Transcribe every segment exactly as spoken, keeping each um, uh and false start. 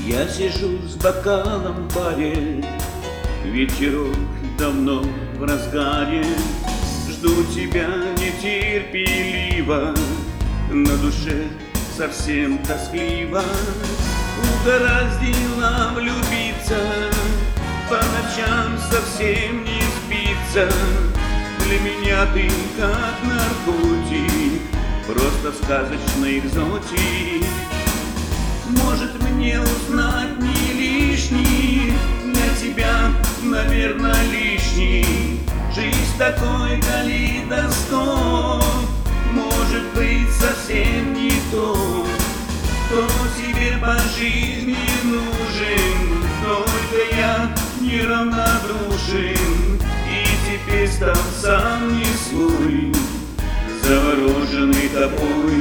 Я сижу с бокалом в баре, вечерок давно в разгаре. Жду тебя нетерпеливо, на душе совсем тоскливо. Угораздило влюбиться, по ночам совсем не спится. Для меня ты как наркотик, просто сказочный экзотик. Может, мне узнать не лишний, для тебя, наверное, лишний. Жизнь такой калейдоскоп, может быть, совсем не то, кто тебе по жизни нужен. Только я неравнодушен, и теперь стал сам не свой, завороженный тобой.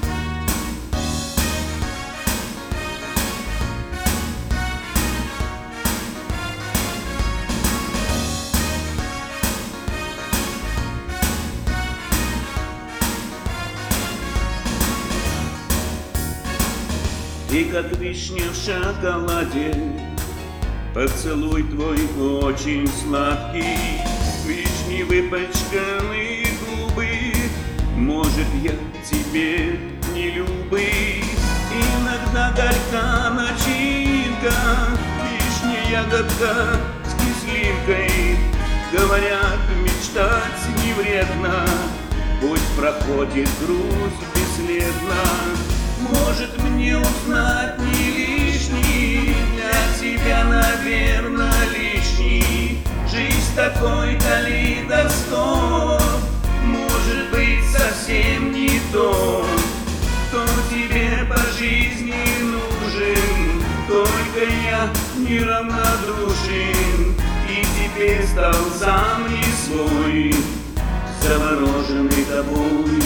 Ты как вишня в шоколаде, поцелуй твой очень сладкий. Вишни выпачканы губы, может, я тебе не любый. Иногда горька начинка, вишня ягодка с кислинкой. Говорят, мечтать не вредно, пусть проходит грусть бесследно. Может, мне узнать не лишний, для тебя, наверное, лишний. Жизнь такой калейдоскоп, может быть, совсем не то, кто тебе по жизни нужен. Только я неравнодушен, и теперь стал сам не свой, завороженный тобой.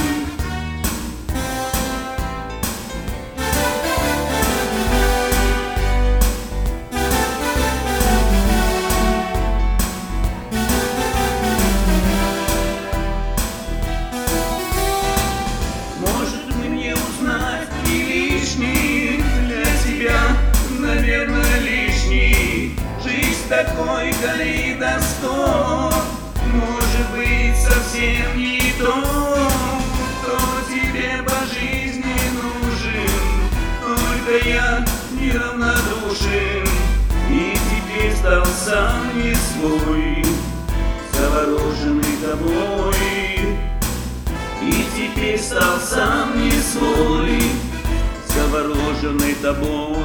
Для тебя, наверное, лишний. Жизнь такой калейдоскоп, может быть, совсем не то, кто тебе по жизни нужен. Только я неравнодушен, и теперь стал сам не свой, завороженный тобой. И теперь стал сам не свой, завороженный тобой.